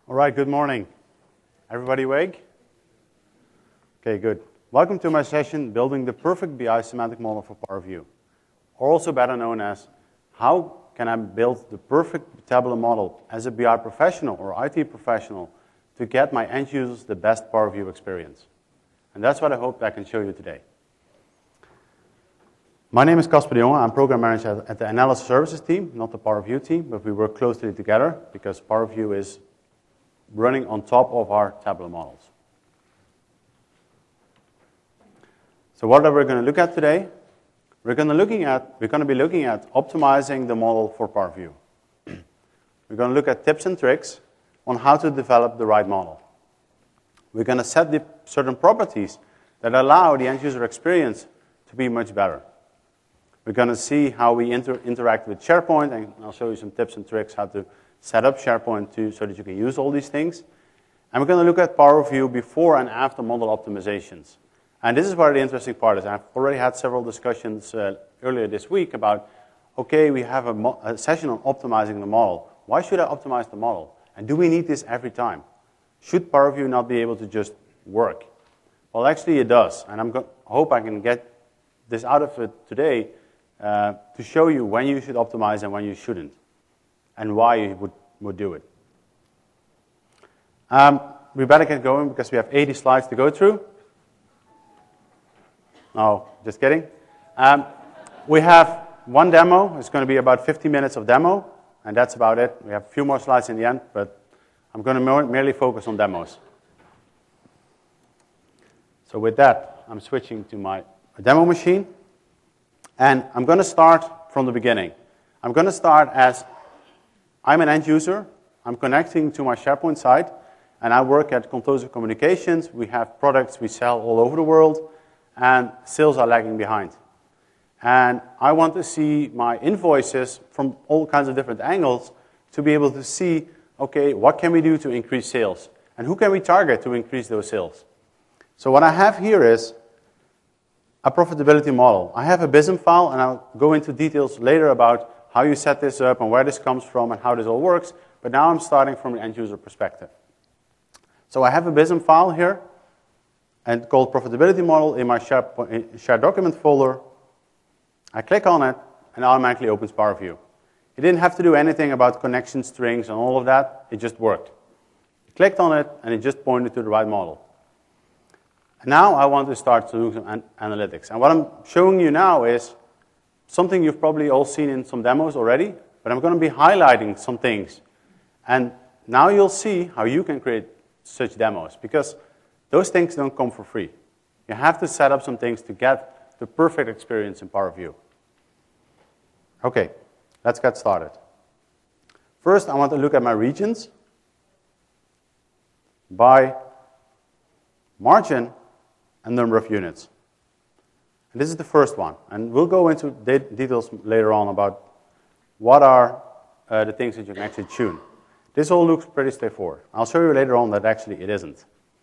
All right, good morning. Everybody awake? Okay, good. Welcome to my session, Building the Perfect BI Semantic Model for Power View, or also better known as How Can I Build the Perfect Tabular Model as a BI professional or IT professional to get my end users the best Power View experience. And that's what I hope I can show you today. My name is Casper de Jonge. I'm program manager at the Analysis Services team, not the Power View team, but we work closely together because Power View is running on top of our tabular models. So what are we going to look at today? We're going to be looking at optimizing the model for Power View. We're going to look at tips and tricks on how to develop the right model. We're going to set the certain properties that allow the end user experience to be much better. We're going to see how we interact with SharePoint, and I'll show you some tips and tricks how to set up SharePoint so that you can use all these things. And we're going to look at Power View before and after model optimizations. And this is where the interesting part is. I've already had several discussions earlier this week about, okay, we have a session on optimizing the model. Why should I optimize the model? And do we need this every time? Should Power View not be able to just work? Well, actually it does. And I hope I can get this out of it today to show you when you should optimize and when you shouldn't, and why you would do it. We better get going because we have 80 slides to go through. No, just kidding. We have one demo. It's going to be about 50 minutes of demo, and that's about it. We have a few more slides in the end, but I'm going to merely focus on demos. So with that, I'm switching to my demo machine. And I'm going to start from the beginning. I'm going to start as I'm an end user. I'm connecting to my SharePoint site, and I work at Contoso Communications. We have products we sell all over the world, and sales are lagging behind. And I want to see my invoices from all kinds of different angles to be able to see, okay, what can we do to increase sales? And who can we target to increase those sales? So what I have here is a profitability model. I have a BISM file, and I'll go into details later about how you set this up and where this comes from and how this all works, but now I'm starting from an end-user perspective. So I have a BISM file here, and called profitability model in my shared document folder. I click on it, and it automatically opens Power View. It didn't have to do anything about connection strings and all of that. It just worked. I clicked on it, and it just pointed to the right model. Now I want to start to do some analytics. And what I'm showing you now is something you've probably all seen in some demos already, but I'm going to be highlighting some things. And now you'll see how you can create such demos, because those things don't come for free. You have to set up some things to get the perfect experience in Power View. Okay, let's get started. First, I want to look at my regions by margin and number of units. And this is the first one. And we'll go into details later on about what are the things that you can actually tune. This all looks pretty straightforward. I'll show you later on that actually it isn't.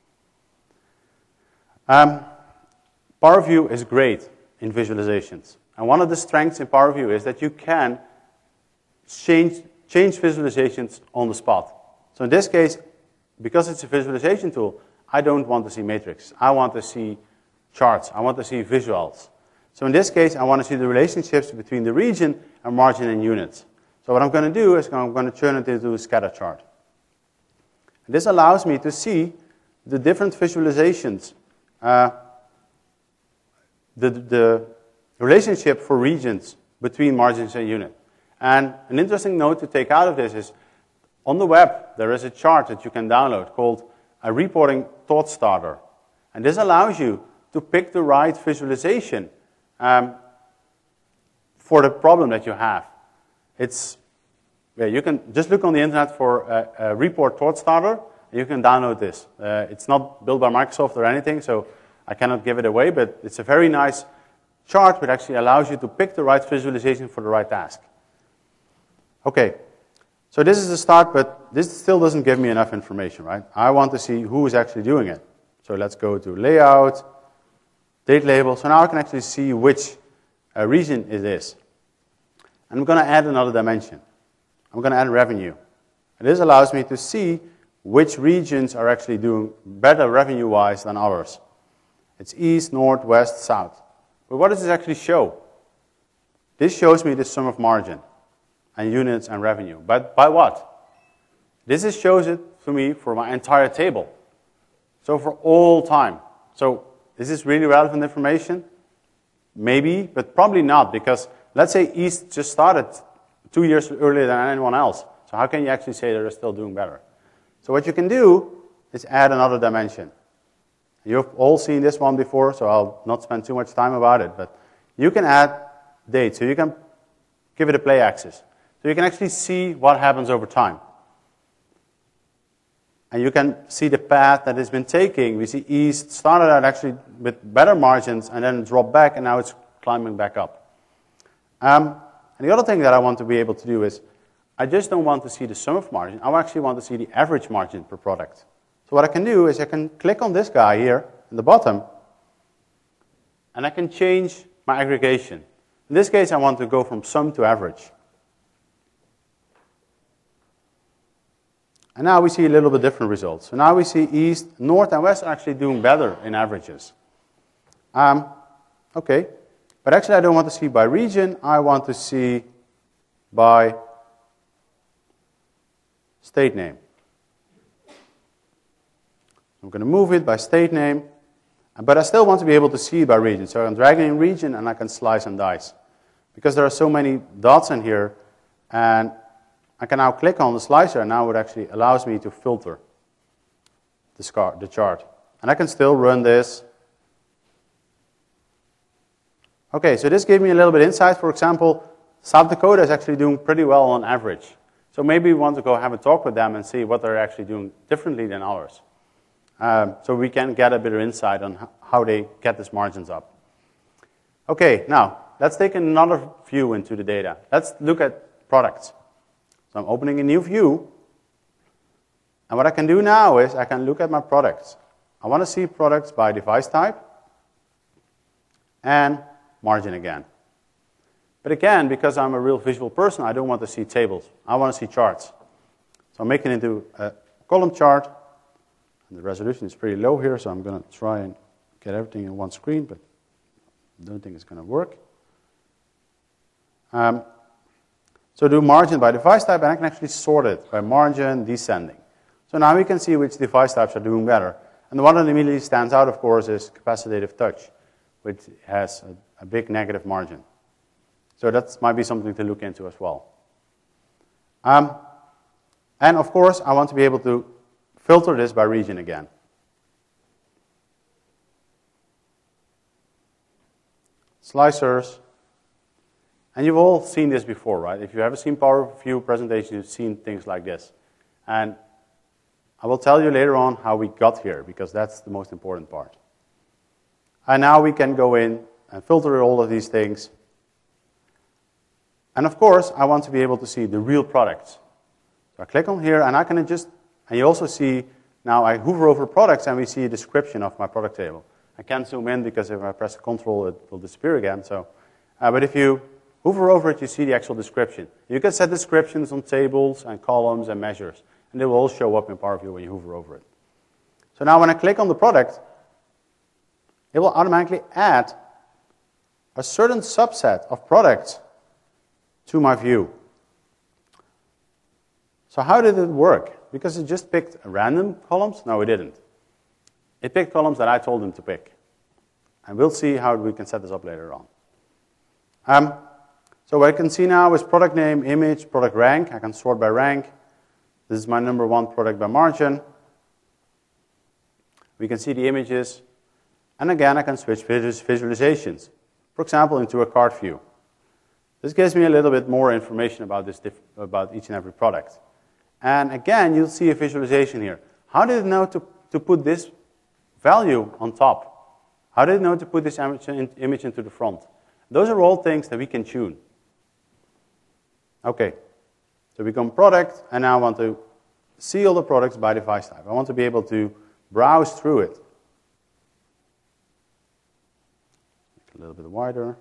Power View is great in visualizations. And one of the strengths in Power View is that you can change visualizations on the spot. So in this case, because it's a visualization tool, I don't want to see matrix. I want to see charts. I want to see visuals. So in this case, I want to see the relationships between the region and margin and units. So what I'm going to do is I'm going to turn it into a scatter chart. And this allows me to see the different visualizations, the relationship for regions between margins and unit. And an interesting note to take out of this is on the web, there is a chart that you can download called a reporting thought starter. And this allows you to pick the right visualization for the problem that you have. You can just look on the internet for a report thought starter, and you can download this. It's not built by Microsoft or anything, so I cannot give it away, but it's a very nice chart which actually allows you to pick the right visualization for the right task. Okay. So this is the start, but this still doesn't give me enough information, right? I want to see who is actually doing it. So let's go to layout, date label. So now I can actually see which region it is. And I'm going to add another dimension. I'm going to add revenue. And this allows me to see which regions are actually doing better revenue-wise than others. It's east, north, west, south. But what does this actually show? This shows me the sum of margin and units and revenue. But by what? This shows it to me for my entire table. So for all time. So is this really relevant information? Maybe, but probably not, because let's say East just started 2 years earlier than anyone else. So how can you actually say they're still doing better? So what you can do is add another dimension. You've all seen this one before, so I'll not spend too much time about it. But you can add date, so you can give it a play axis. So you can actually see what happens over time. And you can see the path that it's been taking. We see East started out actually with better margins and then dropped back, and now it's climbing back up. And the other thing that I want to be able to do is, I just don't want to see the sum of margin. I actually want to see the average margin per product. So what I can do is I can click on this guy here in the bottom, and I can change my aggregation. In this case, I want to go from sum to average. And now we see a little bit different results. So now we see East, North, and West are actually doing better in averages. Okay, but actually I don't want to see by region. I want to see by state name. I'm going to move it by state name, but I still want to be able to see it by region. So I'm dragging in region, and I can slice and dice. Because there are so many dots in here, and I can now click on the slicer, and now it actually allows me to filter the chart. And I can still run this. Okay, so this gave me a little bit of insight. For example, South Dakota is actually doing pretty well on average. So maybe we want to go have a talk with them and see what they're actually doing differently than ours. So we can get a bit of insight on how they get these margins up. Okay, now, let's take another view into the data. Let's look at products. So I'm opening a new view. And what I can do now is I can look at my products. I want to see products by device type and margin again. But again, because I'm a real visual person, I don't want to see tables. I want to see charts. So I'm making it into a column chart. And the resolution is pretty low here, so I'm going to try and get everything in one screen, but I don't think it's going to work. So do margin by device type, and I can actually sort it by margin descending. So now we can see which device types are doing better. And the one that immediately stands out, of course, is capacitive touch, which has a big negative margin. So that might be something to look into as well. And of course, I want to be able to filter this by region again. Slicers. And you've all seen this before, right? If you've ever seen PowerView presentations, you've seen things like this. And I will tell you later on how we got here, because that's the most important part. And now we can go in and filter all of these things. And of course, I want to be able to see the real products. So I click on here, and I can just, and you also see, now I hover over products, and we see a description of my product table. I can't zoom in, because if I press Control, it will disappear again. So, but if you hover over it, you see the actual description. You can set descriptions on tables and columns and measures, and they will all show up in PowerView when you hover over it. So now when I click on the product, it will automatically add a certain subset of products to my view. So how did it work? Because it just picked random columns? No, it didn't. It picked columns that I told them to pick. And we'll see how we can set this up later on. So what I can see now is product name, image, product rank. I can sort by rank. This is my number one product by margin. We can see the images. And again, I can switch visualizations. For example, into a cart view. This gives me a little bit more information about about each and every product. And again, you'll see a visualization here. How did it know to put this value on top? How did it know to put this image into the front? Those are all things that we can tune. Okay, so we come product, and now I want to see all the products by device type. I want to be able to browse through it. Make it a little bit wider.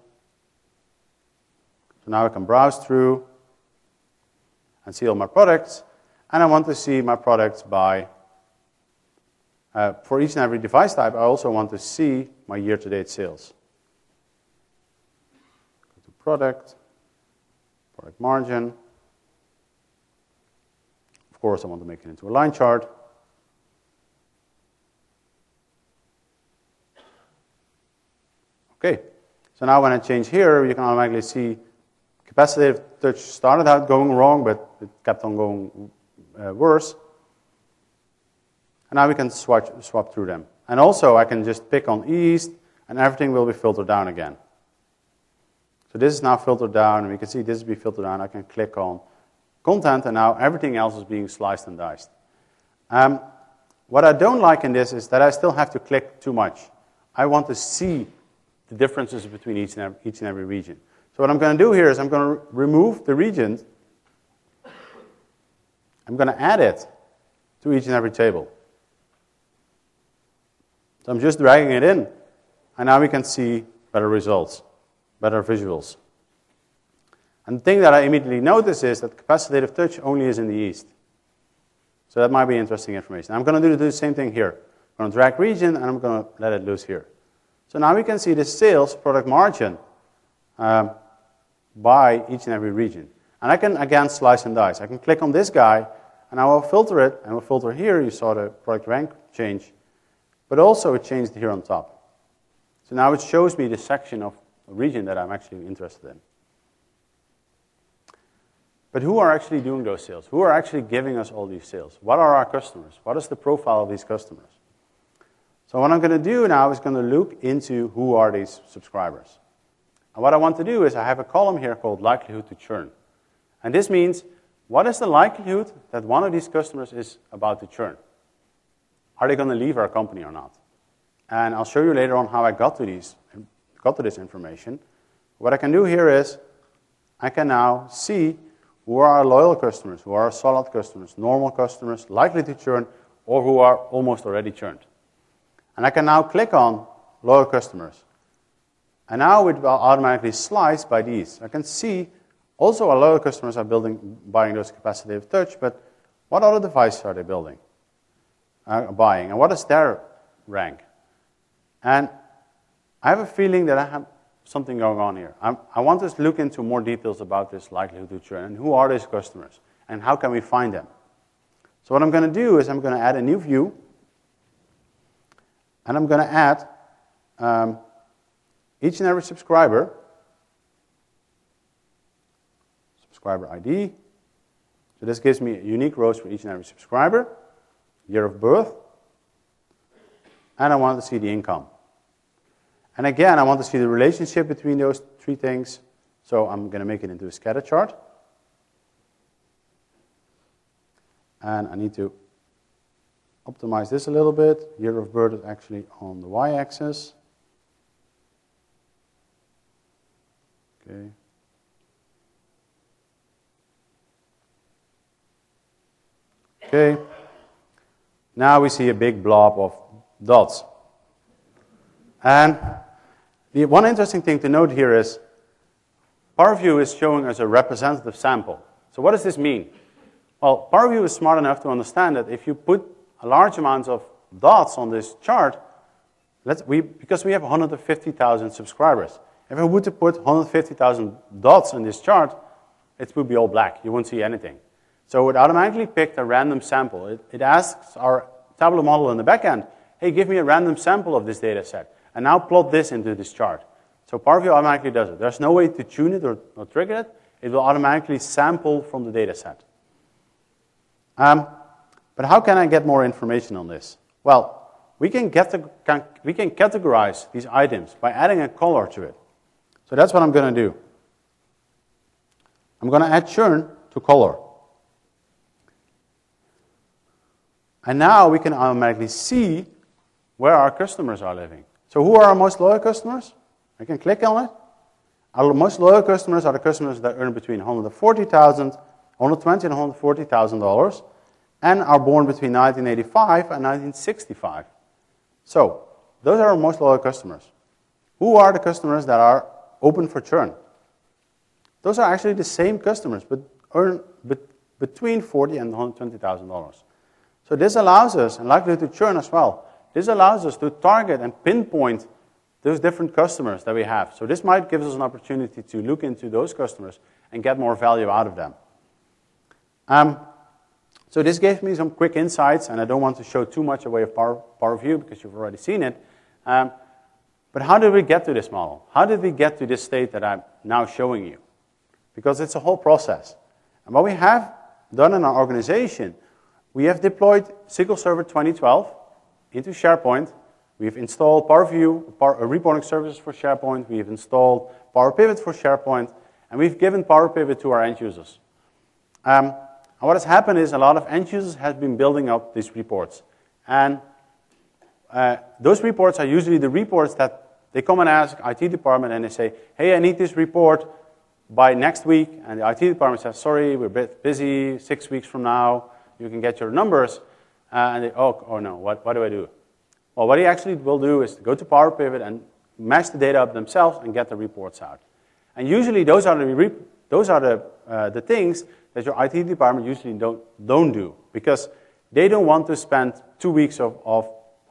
So now I can browse through and see all my products. And I want to see my products by, for each and every device type, I also want to see my year-to-date sales. Go to product margin. Of course, I want to make it into a line chart. Okay, so now when I change here, you can automatically see capacitive touch started out going wrong, but it kept on going worse. And now we can swap through them. And also, I can just pick on East, and everything will be filtered down again. So this is now filtered down, and we can see this is being filtered down. I can click on content, and now everything else is being sliced and diced. What I don't like in this is that I still have to click too much. I want to see the differences between each and every region. So what I'm going to do here is I'm going to remove the region. I'm going to add it to each and every table. So I'm just dragging it in, and now we can see better results, better visuals. And the thing that I immediately notice is that capacitive touch only is in the East. So that might be interesting information. I'm going to do the same thing here. I'm going to drag region, and I'm going to let it loose here. So now we can see the sales product margin by each and every region. And I can, again, slice and dice. I can click on this guy, and I will filter it, and we'll filter here. You saw the product rank change. But also, it changed here on top. So now it shows me the section of a region that I'm actually interested in. But who are actually doing those sales? Who are actually giving us all these sales? What are our customers? What is the profile of these customers? So what I'm going to do now is going to look into who are these subscribers. And what I want to do is I have a column here called likelihood to churn. And this means, what is the likelihood that one of these customers is about to churn? Are they going to leave our company or not? And I'll show you later on how I got to this information. What I can do here is I can now see who are our loyal customers, who are our solid customers, normal customers, likely to churn, or who are almost already churned. And I can now click on loyal customers. And now it will automatically slice by these. I can see also our loyal customers are buying those capacitive touch, but what other devices are they buying? And what is their rank? And I have a feeling that I have something going on here. I want us to look into more details about this likelihood to churn, and who are these customers, and how can we find them? So what I'm going to do is I'm going to add a new view, and I'm going to add each and every subscriber ID. So this gives me unique rows for each and every subscriber, year of birth, and I want to see the income. And again, I want to see the relationship between those three things, so I'm going to make it into a scatter chart. And I need to optimize this a little bit. Year of birth is actually on the y-axis. Okay. Okay. Now we see a big blob of dots. And the one interesting thing to note here is PowerView is showing us a representative sample. So what does this mean? Well, PowerView is smart enough to understand that if you put a large amount of dots on this chart, because we have 150,000 subscribers, if I were to put 150,000 dots on this chart, it would be all black. You won't see anything. So it automatically picked a random sample. It asks our Tableau model in the back end, hey, give me a random sample of this data set, and now plot this into this chart. So PowerView automatically does it. There's no way to tune it or trigger it. It will automatically sample from the data set. But how can I get more information on this? Well, we can categorize these items by adding a color to it. So that's what I'm going to do. I'm going to add churn to color. And now we can automatically see where our customers are living. So who are our most loyal customers? I can click on it. Our most loyal customers are the customers that earn between $120,000 and $140,000 and are born between 1985 and 1965. So those are our most loyal customers. Who are the customers that are open for churn? Those are actually the same customers, but between $40,000 and $120,000. So this allows us, and likely to churn as well, this allows us to target and pinpoint those different customers that we have. So this might give us an opportunity to look into those customers and get more value out of them. So this gave me some quick insights, and I don't want to show too much away of Power View because you've already seen it. But how did we get to this model? How did we get to this state that I'm now showing you? Because it's a whole process. And what we have done in our organization, we have deployed SQL Server 2012 into SharePoint. We've installed Power View, reporting services for SharePoint. We've installed Power Pivot for SharePoint. And we've given Power Pivot to our end users. And what has happened is a lot of end users have been building up these reports. And those reports are usually the reports that they come and ask IT department and they say, hey, I need this report by next week. And the IT department says, sorry, we're a bit busy, 6 weeks from now, you can get your numbers. And they, oh no, what do I do? Well, what he actually will do is to go to Power Pivot and mash the data up themselves and get the reports out. And usually those are the things that your IT department usually don't do, because they don't want to spend 2 weeks of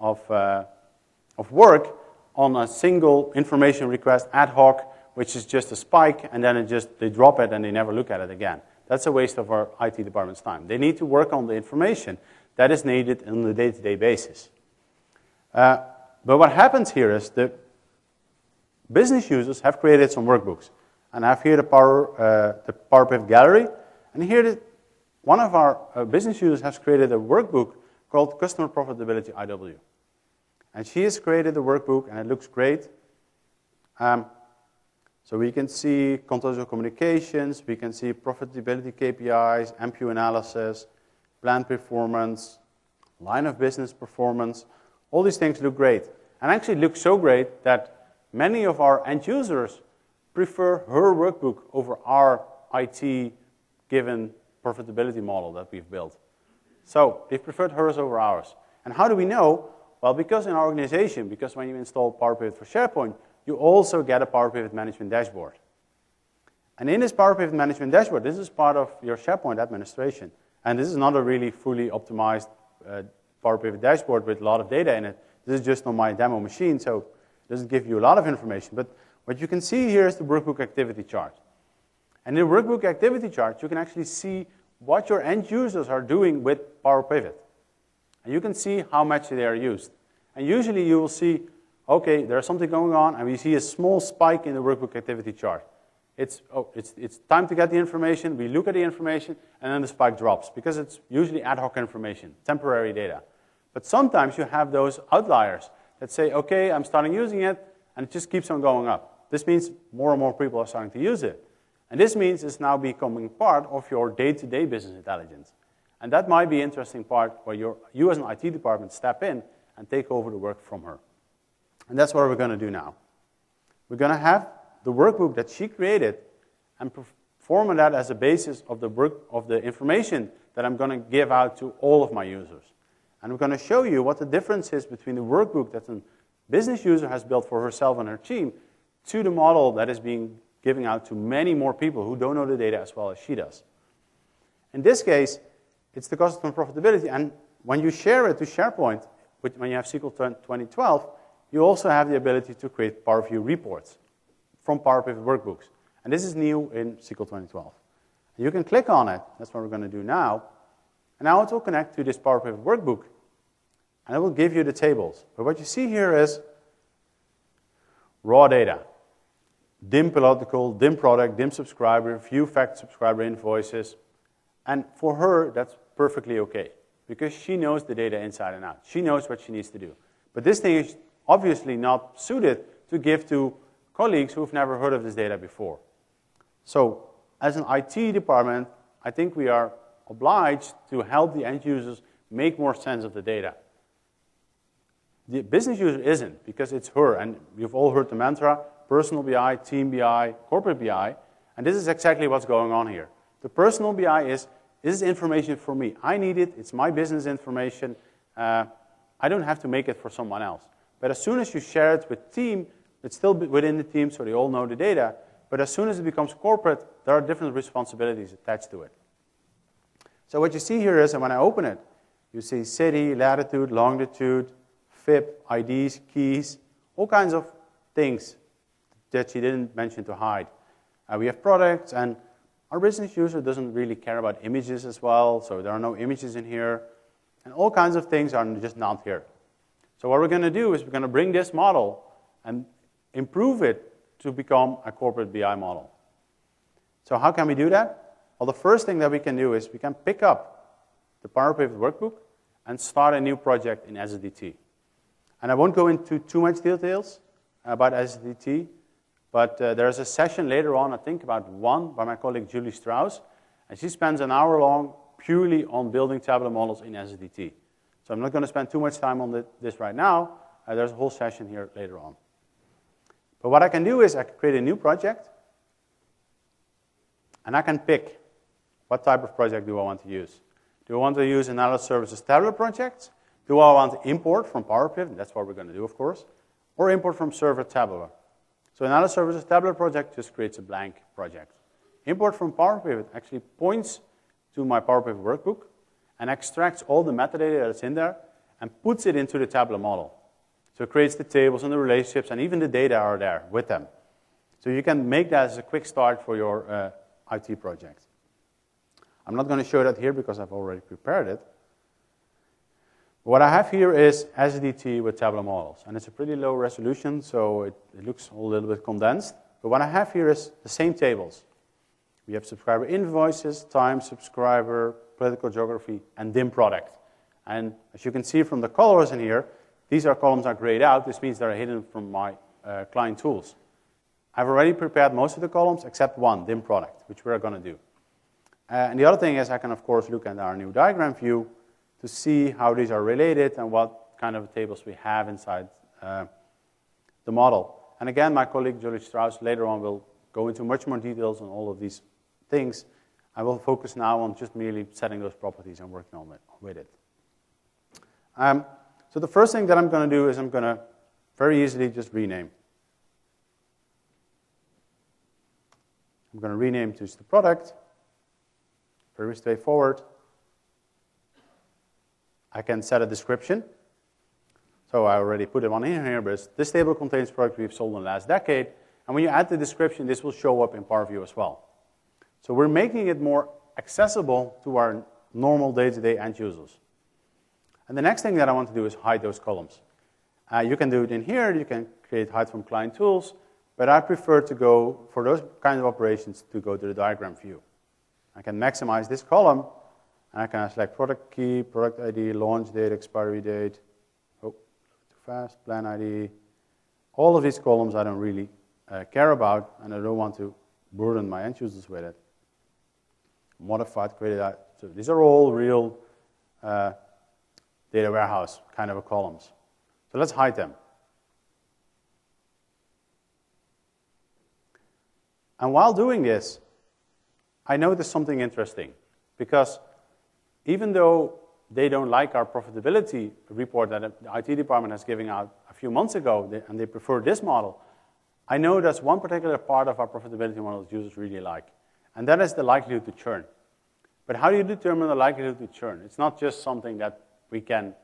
work on a single information request ad hoc, which is just a spike, and then they drop it and they never look at it again. That's a waste of our IT department's time. They need to work on the information that is needed on a day-to-day basis. But what happens here is the business users have created some workbooks. And I have here the Power Pivot gallery. And here one of our business users has created a workbook called Customer Profitability IW. And she has created the workbook, and it looks great. So we can see contextual communications, we can see profitability KPIs, MPU analysis, plan performance, line of business performance. All these things look great. And actually look so great that many of our end users prefer her workbook over our IT-given profitability model that we've built. So they've preferred hers over ours. And how do we know? Well, because in our organization, because when you install Power Pivot for SharePoint, you also get a Power Pivot management dashboard. And in this Power Pivot management dashboard, this is part of your SharePoint administration. And this is not a really fully optimized Power Pivot dashboard with a lot of data in it. This is just on my demo machine, so it doesn't give you a lot of information. But what you can see here is the workbook activity chart. And in the workbook activity chart, you can actually see what your end users are doing with Power Pivot. And you can see how much they are used. And usually you will see, okay, there's something going on, and we see a small spike in the workbook activity chart. It's time to get the information, we look at the information, and then the spike drops, because it's usually ad hoc information, temporary data. But sometimes you have those outliers that say, okay, I'm starting using it, and it just keeps on going up. This means more and more people are starting to use it. And this means it's now becoming part of your day-to-day business intelligence. And that might be an interesting part where you as an IT department step in and take over the work from her. And that's what we're going to do now. We're going to have the workbook that she created and perform that as a basis of the information that I'm going to give out to all of my users. And we're going to show you what the difference is between the workbook that a business user has built for herself and her team to the model that is being given out to many more people who don't know the data as well as she does. In this case, it's the customer profitability. And when you share it to SharePoint, when you have SQL 2012, you also have the ability to create Power View reports from Power Pivot workbooks. And this is new in SQL 2012. And you can click on it. That's what we're going to do now. And now it will connect to this Power Pivot workbook. And it will give you the tables. But what you see here is raw data. DIM political, DIM product, DIM subscriber, view fact subscriber invoices. And for her, that's perfectly okay, because she knows the data inside and out. She knows what she needs to do. But this thing is obviously not suited to give to colleagues who've never heard of this data before. So as an IT department, I think we are obliged to help the end users make more sense of the data. The business user isn't, because it's her. And you've all heard the mantra, personal BI, team BI, corporate BI. And this is exactly what's going on here. The personal BI is, this is information for me. I need it. It's my business information. I don't have to make it for someone else. But as soon as you share it with team, it's still within the team, so they all know the data. But as soon as it becomes corporate, there are different responsibilities attached to it. So what you see here is, and when I open it, you see city, latitude, longitude, FIP, IDs, keys, all kinds of things that she didn't mention to hide. We have products, and our business user doesn't really care about images as well, so there are no images in here. And all kinds of things are just not here. So what we're going to do is we're going to bring this model and improve it to become a corporate BI model. So how can we do that? Well, the first thing that we can do is we can pick up the Power Pivot workbook and start a new project in SSDT. And I won't go into too much details about SSDT, but there's a session later on, I think about 1, by my colleague Julie Strauss, and she spends an hour long purely on building tabular models in SSDT. So I'm not going to spend too much time on this right now. There's a whole session here later on. But what I can do is I can create a new project, and I can pick what type of project do I want to use. Do I want to use Analysis Services tabular projects? Do I want to import from Power Pivot? That's what we're going to do, of course. Or import from Server Tabular. So Analysis Services tabular project just creates a blank project. Import from Power Pivot actually points to my Power Pivot workbook and extracts all the metadata that's in there and puts it into the tabular model. So it creates the tables and the relationships, and even the data are there with them. So you can make that as a quick start for your IT project. I'm not going to show that here because I've already prepared it. What I have here is SSDT with tabular models, and it's a pretty low resolution, so it looks a little bit condensed. But what I have here is the same tables. We have subscriber invoices, time, subscriber, political geography, and DIM product. And as you can see from the colors in here, these are columns are grayed out. This means they're hidden from my client tools. I've already prepared most of the columns except one, DIM product, which we're going to do. And the other thing is I can, of course, look at our new diagram view to see how these are related and what kind of tables we have inside the model. And again, my colleague Julie Strauss later on will go into much more details on all of these things. I will focus now on just merely setting those properties and working on with it. So the first thing that I'm going to do is I'm going to very easily just rename. I'm going to rename to the product. Very straightforward. I can set a description. So I already put one in here, but this table contains products we've sold in the last decade. And when you add the description, this will show up in Power View as well. So we're making it more accessible to our normal day-to-day end users. And the next thing that I want to do is hide those columns. You can do it in here. You can create hide from client tools. But I prefer to go, for those kinds of operations, to go to the diagram view. I can maximize this column. And I can select product key, product ID, launch date, expiry date. Oh, too fast, plan ID. All of these columns I don't really care about, and I don't want to burden my end users with it. Modified, created. So these are all real data warehouse kind of columns. So let's hide them. And while doing this, I noticed something interesting, because even though they don't like our profitability report that the IT department has given out a few months ago, and they prefer this model, I know that's one particular part of our profitability model that users really like, and that is the likelihood to churn. But how do you determine the likelihood to churn? It's not just something that we can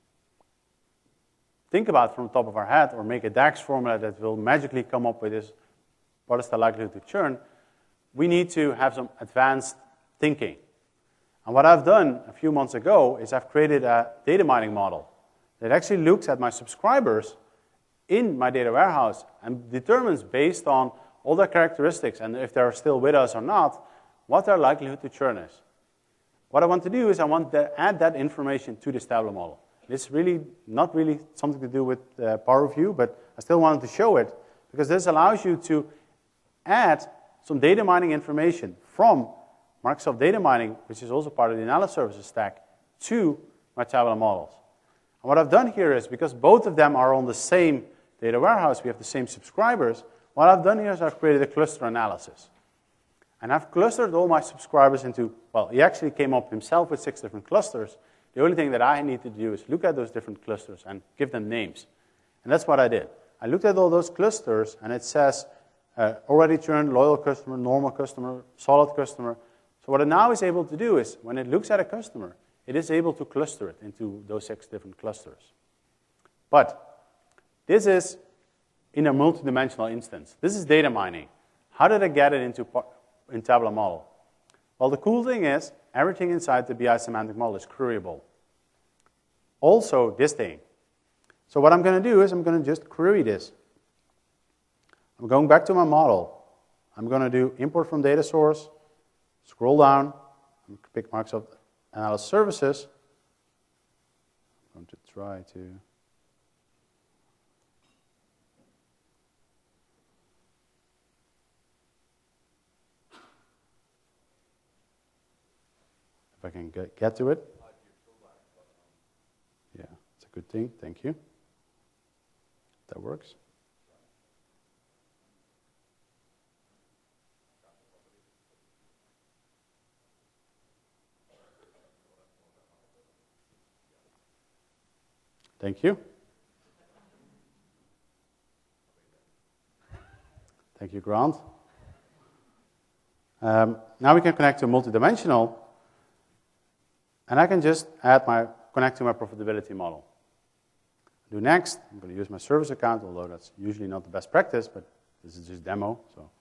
think about from the top of our head or make a DAX formula that will magically come up with this, what is the likelihood to churn. We need to have some advanced thinking. And what I've done a few months ago is I've created a data mining model that actually looks at my subscribers in my data warehouse and determines, based on all their characteristics and if they're still with us or not, what their likelihood to churn is. What I want to do is I want to add that information to this tabular model. It's really not really something to do with Power View, but I still wanted to show it because this allows you to add some data mining information from Microsoft Data Mining, which is also part of the Analysis Services stack, to my tabular models. And what I've done here is, because both of them are on the same data warehouse, we have the same subscribers, what I've done here is I've created a cluster analysis. And I've clustered all my subscribers into, well, he actually came up himself with 6 different clusters. The only thing that I need to do is look at those different clusters and give them names. And that's what I did. I looked at all those clusters, and it says already churned, loyal customer, normal customer, solid customer, So what it now is able to do is, when it looks at a customer, it is able to cluster it into those 6 different clusters. But this is in a multidimensional instance. This is data mining. How did I get it in Tabular model? Well, the cool thing is, everything inside the BI semantic model is queryable. Also, this thing. So what I'm going to do is I'm going to just query this. I'm going back to my model. I'm going to do import from data source, scroll down, and pick Microsoft Analysis Services. I'm going to try to... If I can get to it. Yeah, it's a good thing. Thank you. That works. Thank you. Thank you, Grant. Now we can connect to multidimensional, and I can just connect to my profitability model. Do next. I'm going to use my service account, although that's usually not the best practice, but this is just demo. So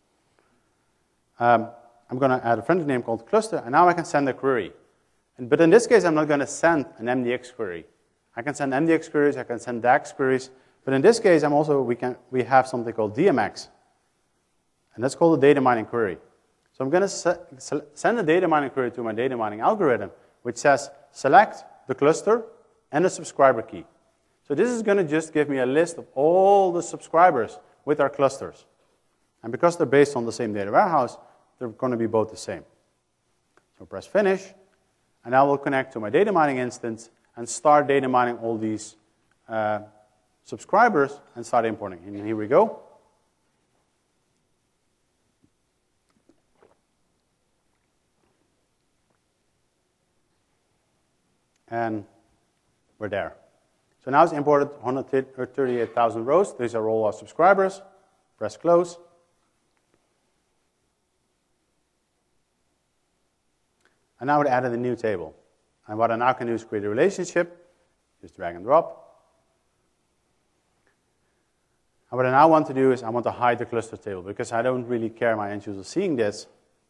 I'm going to add a friendly name called cluster, and now I can send a query. But in this case, I'm not going to send an MDX query. I can send MDX queries, I can send DAX queries, but in this case, we have something called DMX, and that's called a data mining query. So I'm going to send a data mining query to my data mining algorithm, which says select the cluster and the subscriber key. So this is going to just give me a list of all the subscribers with our clusters. And because they're based on the same data warehouse, they're going to be both the same. So press finish, and I will connect to my data mining instance and start data mining all these subscribers and start importing. And here we go. And we're there. So now it's imported 138,000 rows. These are all our subscribers. Press close. And now it added a new table. And what I now can do is create a relationship. Just drag and drop. And what I now want to do is I want to hide the cluster table because I don't really care my end user seeing this.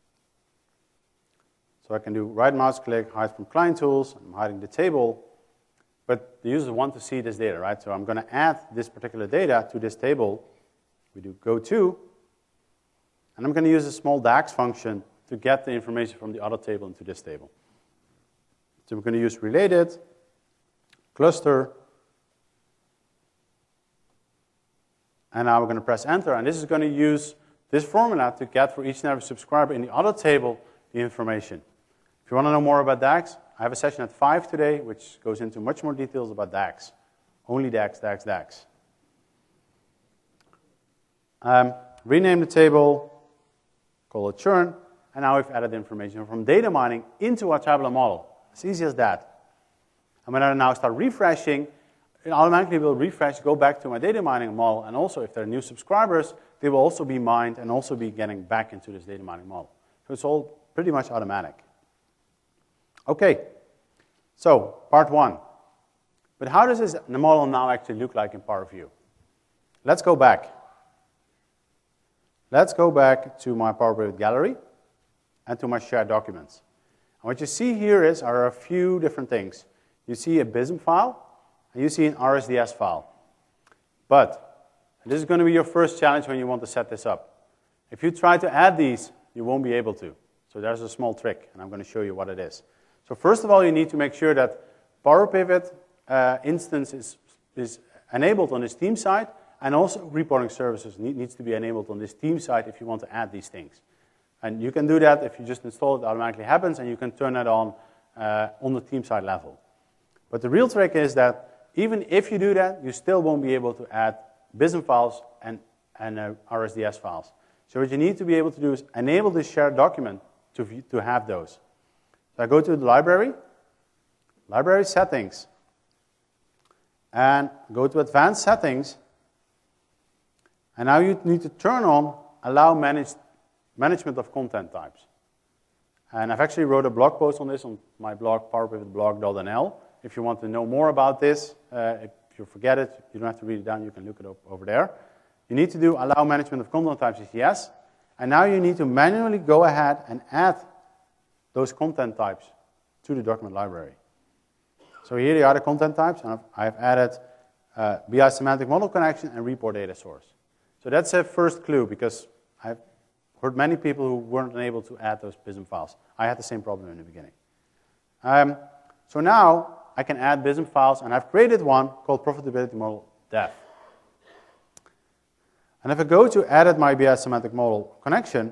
So I can do right mouse click, hide from client tools. I'm hiding the table. But the users want to see this data, right? So I'm going to add this particular data to this table. We do go to. And I'm going to use a small DAX function to get the information from the other table into this table. So we're going to use related, cluster, and now we're going to press enter, and this is going to use this formula to get for each and every subscriber in the other table the information. If you want to know more about DAX, I have a session at 5 today, which goes into much more details about DAX. Only DAX, DAX, DAX. Rename the table, call it churn, and now we've added information from data mining into our tabular model. As easy as that. And when I now start refreshing, it automatically will refresh, go back to my data mining model, and also if there are new subscribers, they will also be mined and also be getting back into this data mining model. So it's all pretty much automatic. Okay, so part 1. But how does this model now actually look like in Power View? Let's go back. Let's go back to my Power Pivot gallery and to my shared documents. And what you see here are a few different things. You see a BISM file, and you see an RSDS file. But this is going to be your first challenge when you want to set this up. If you try to add these, you won't be able to. So there's a small trick, and I'm going to show you what it is. So first of all, you need to make sure that Power Pivot instance is enabled on this team side, and also reporting services needs to be enabled on this team side if you want to add these things. And you can do that if you just install it, it automatically happens, and you can turn that on the team side level. But the real trick is that even if you do that, you still won't be able to add BISM files and RSDS files. So what you need to be able to do is enable this shared document to have those. So I go to the library settings, and go to advanced settings, and now you need to turn on allow management of content types. And I've actually wrote a blog post on this on my blog, powerpivotblog.nl. If you want to know more about this, if you forget it, you don't have to read it down, you can look it up over there. You need to do allow management of content types is yes. And now you need to manually go ahead and add those content types to the document library. So here they are the content types, and I've added BI semantic model connection and report data source. So that's a first clue, because I've heard many people who weren't able to add those BISM files. I had the same problem in the beginning. So now I can add BISM files, and I've created one called profitability model dev. And if I go to edit my BI semantic model connection,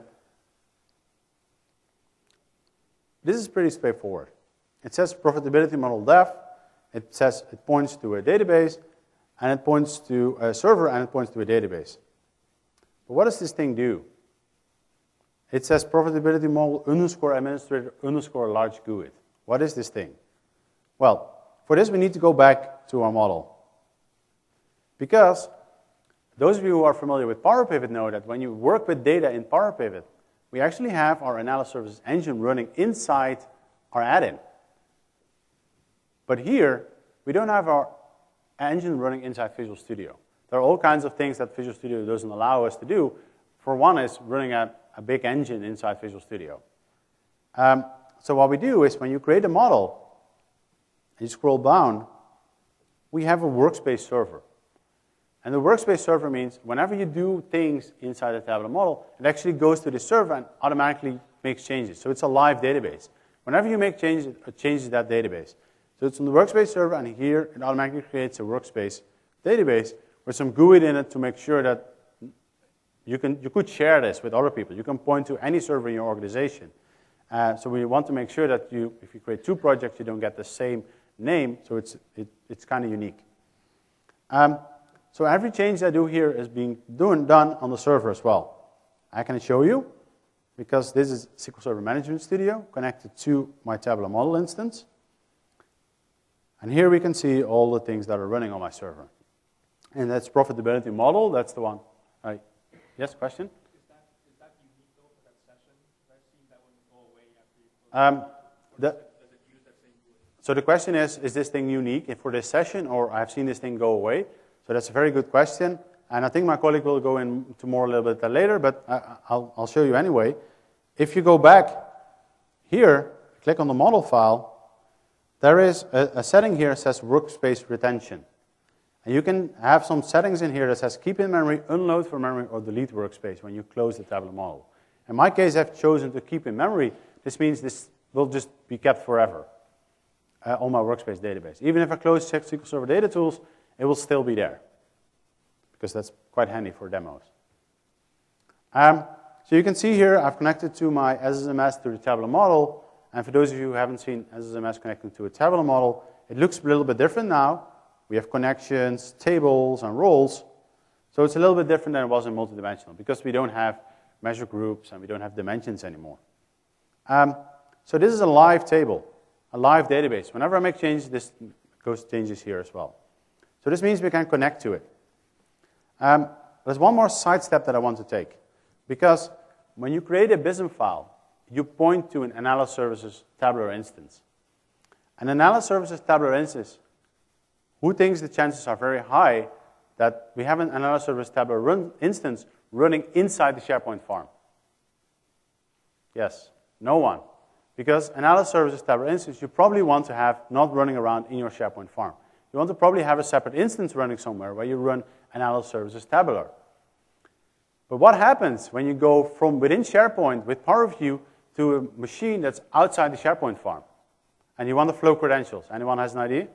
this is pretty straightforward. It says profitability model dev. It says it points to a database, and it points to a server, and it points to a database. But what does this thing do? It says profitability model underscore administrator underscore large GUID. What is this thing? Well, for this we need to go back to our model. Because those of you who are familiar with Power Pivot know that when you work with data in Power Pivot, we actually have our analysis services engine running inside our add-in. But here, we don't have our engine running inside Visual Studio. There are all kinds of things that Visual Studio doesn't allow us to do. For one is running a big engine inside Visual Studio. So what we do is when you create a model, and you scroll down, we have a workspace server. And the workspace server means whenever you do things inside the Tableau model, it actually goes to the server and automatically makes changes. So it's a live database. Whenever you make changes, it changes that database. So it's on the workspace server, and here it automatically creates a workspace database with some GUID in it to make sure that you could share this with other people. You can point to any server in your organization. So we want to make sure that if you create two projects, you don't get the same name, so it's kind of unique. So every change I do here is being done on the server as well. I can show you, because this is SQL Server Management Studio connected to my Tableau model instance. And here we can see all the things that are running on my server. And that's profitability model, that's the one. Yes, question? Is that unique though for that session? I've seen that one go away after you does it use that same GUID? So the question is this thing unique for this session, or I've seen this thing go away? So that's a very good question. And I think my colleague will go into more a little bit later, but I'll show you anyway. If you go back here, click on the model file, there is a setting here that says workspace retention. And you can have some settings in here that says keep in memory, unload from memory, or delete workspace when you close the Tableau model. In my case, I've chosen to keep in memory. This means this will just be kept forever on my workspace database. Even if I close SQL Server Data Tools, it will still be there, because that's quite handy for demos. So you can see here, I've connected to my SSMS to the Tableau model. And for those of you who haven't seen SSMS connecting to a Tableau model, it looks a little bit different now. We have connections, tables, and roles. So it's a little bit different than it was in multidimensional, because we don't have measure groups and we don't have dimensions anymore. So this is a live table, a live database. Whenever I make changes, this changes here as well. So this means we can connect to it. There's one more side step that I want to take. Because when you create a BISM file, you point to an Analysis Services Tabular instance. An Analysis Services Tabular instance, who thinks the chances are very high that we have an Analysis Services Tabular instance running inside the SharePoint farm? Yes, no one. Because Analysis Services Tabular instance, you probably want to have not running around in your SharePoint farm. You want to probably have a separate instance running somewhere where you run Analysis Services Tabular. But what happens when you go from within SharePoint with Power View to a machine that's outside the SharePoint farm? And you want to flow credentials. Anyone has an idea?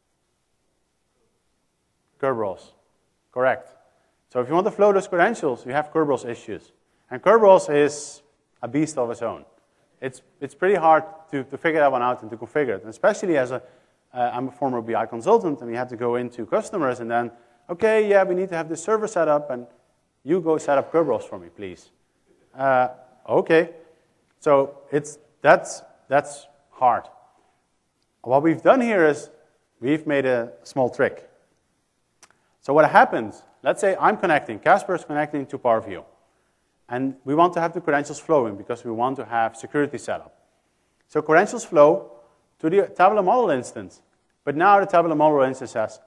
Kerberos. Correct. So if you want to flow those credentials, you have Kerberos issues. And Kerberos is a beast of its own. It's pretty hard to figure that one out and to configure it. And especially as I'm a former BI consultant, and we had to go into customers and then, okay, yeah, we need to have this server set up, and you go set up Kerberos for me, please. Okay. So that's hard. What we've done here is we've made a small trick. So what happens, let's say I'm connecting, Casper is connecting to Power View. And we want to have the credentials flowing because we want to have security set up. So credentials flow to the tabular model instance. But now the tabular model instance says,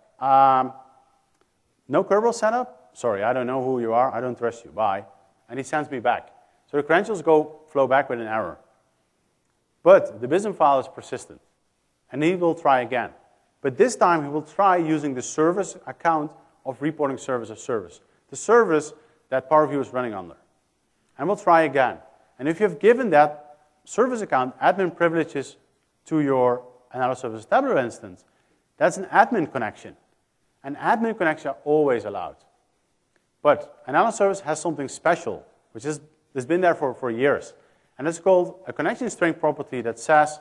no Kerberos setup? Sorry, I don't know who you are. I don't trust you. Bye. And he sends me back. So the credentials flow back with an error. But the BISM file is persistent. And he will try again. But this time he will try using the service account of reporting service of service. The service that PowerView is running under. And we'll try again. And if you've given that service account admin privileges to your Analysis Service tabular instance, that's an admin connection. An admin connection are always allowed. But Analysis Service has something special, which has been there for years. And it's called a connection string property that says,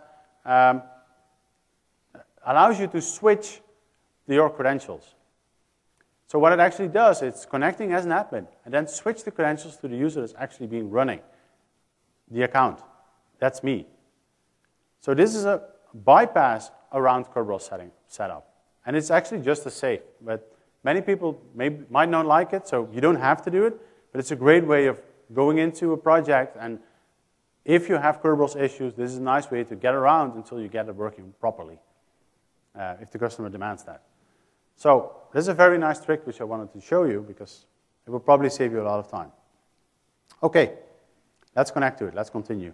allows you to switch your credentials. So what it actually does, it's connecting as an admin, and then switch the credentials to the user that's actually being running the account. That's me. So this is a bypass around Kerberos setup. And it's actually just as safe. But many people might not like it, so you don't have to do it. But it's a great way of going into a project. And if you have Kerberos issues, this is a nice way to get around until you get it working properly, if the customer demands that. So this is a very nice trick which I wanted to show you because it will probably save you a lot of time. Okay, let's connect to it. Let's continue.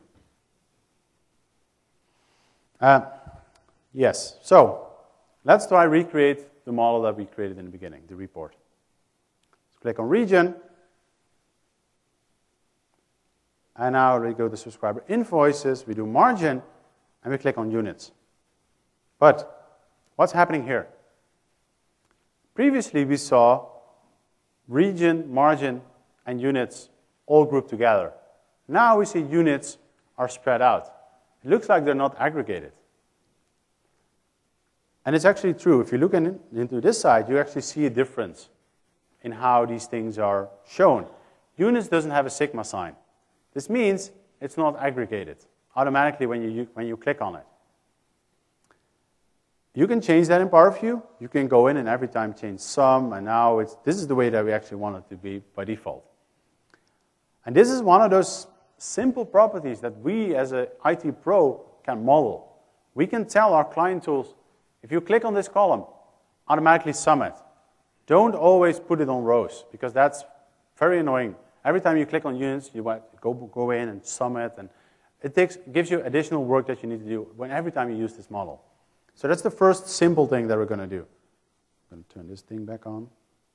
Yes, so let's try recreate the model that we created in the beginning, the report. Let's click on region. And now we go to subscriber invoices, we do margin, and we click on units. But what's happening here? Previously, we saw region, margin, and units all grouped together. Now we see units are spread out. It looks like they're not aggregated. And it's actually true. If you look into this side, you actually see a difference in how these things are shown. Units doesn't have a sigma sign. This means it's not aggregated automatically when you click on it. You can change that in PowerView. You can go in and every time change sum, and now this is the way that we actually want it to be by default. And this is one of those simple properties that we as an IT pro can model. We can tell our client tools, if you click on this column, automatically sum it. Don't always put it on rows, because that's very annoying. Every time you click on units, you go in and sum it, and it gives you additional work that you need to do every time you use this model. So that's the first simple thing that we're going to do. I'm going to turn this thing back on.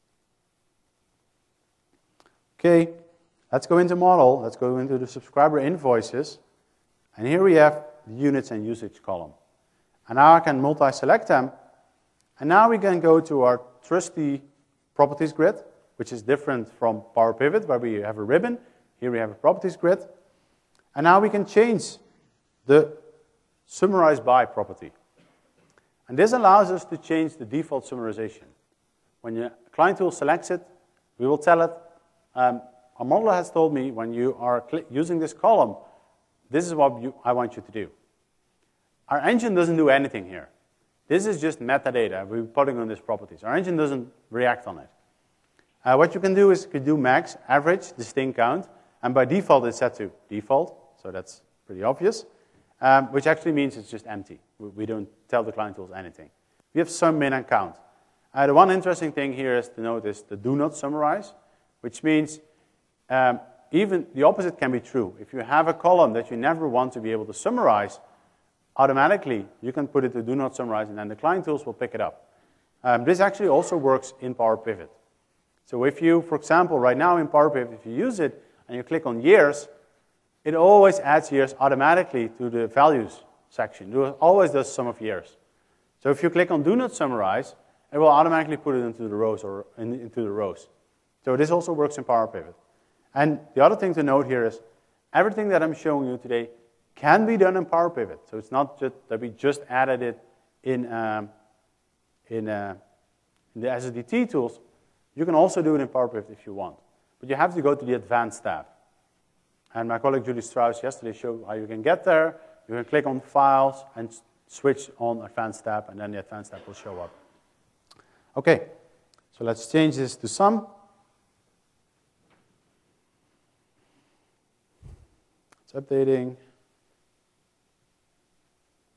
Okay, let's go into model. Let's go into the subscriber invoices. And here we have the units and usage column. And now I can multi-select them. And now we can go to our trusty properties grid, which is different from Power Pivot, where we have a ribbon. Here we have a properties grid. And now we can change the summarize by property. And this allows us to change the default summarization. When your client tool selects it, we will tell it, our modeler has told me when you are using this column, this is what I want you to do. Our engine doesn't do anything here. This is just metadata we're putting on these properties. Our engine doesn't react on it. What you can do is you can do max, average, distinct count, and by default it's set to default, so that's pretty obvious, which actually means it's just empty. We don't tell the client tools anything. We have sum, min, and count. The one interesting thing here is to notice the do not summarize, which means even the opposite can be true. If you have a column that you never want to be able to summarize, automatically you can put it to do not summarize, and then the client tools will pick it up. This actually also works in Power Pivot. So if you, for example, right now in Power Pivot, if you use it and you click on years, it always adds years automatically to the values section. It always does sum of years. So if you click on do not summarize, it will automatically put it into the rows or into the rows. So this also works in Power Pivot. And the other thing to note here is everything that I'm showing you today can be done in Power Pivot. So it's not just that we just added it in the SSDT tools. You can also do it in Power Pivot if you want. But you have to go to the Advanced tab. And my colleague Julie Strauss yesterday showed how you can get there. You can click on Files and switch on Advanced tab, and then the Advanced tab will show up. Okay, so let's change this to sum. It's updating.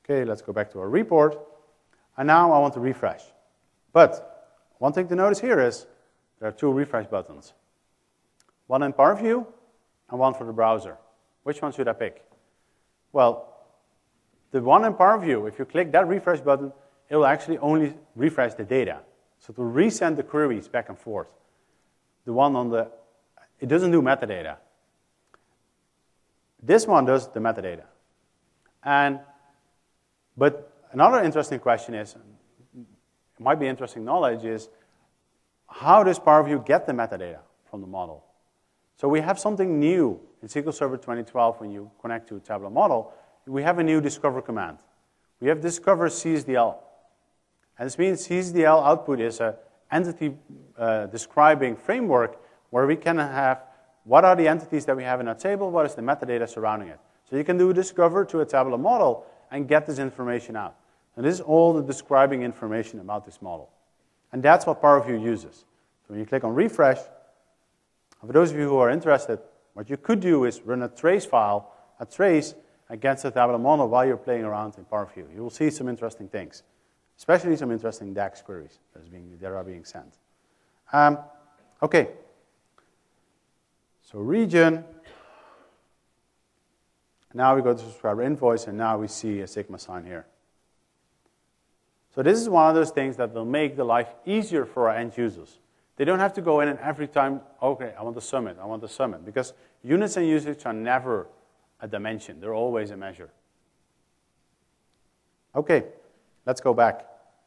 Okay, let's go back to our report. And now I want to refresh. But one thing to notice here is there are two refresh buttons. One in PowerView and one for the browser. Which one should I pick? Well, the one in PowerView, if you click that refresh button, it will actually only refresh the data. So to resend the queries back and forth. The one on the, it doesn't do metadata. This one does the metadata. But another interesting question is, it might be interesting knowledge, is how does PowerView get the metadata from the model? So we have something new in SQL Server 2012 when you connect to a Tableau model. We have a new discover command. We have discover CSDL. And this means CSDL output is an entity describing framework where we can have what are the entities that we have in our table, what is the metadata surrounding it. So you can do a discover to a Tableau model and get this information out. And this is all the describing information about this model. And that's what PowerView uses. So when you click on refresh, for those of you who are interested, what you could do is run a trace file, a trace against the Tableau model while you're playing around in PowerView. You will see some interesting things, especially some interesting DAX queries that are being sent. Okay. So region. Now we go to subscriber invoice, and now we see a sigma sign here. So this is one of those things that will make the life easier for our end users. They don't have to go in and every time, okay, I want the summit, because units and usage are never a dimension. They're always a measure. Okay, let's go back.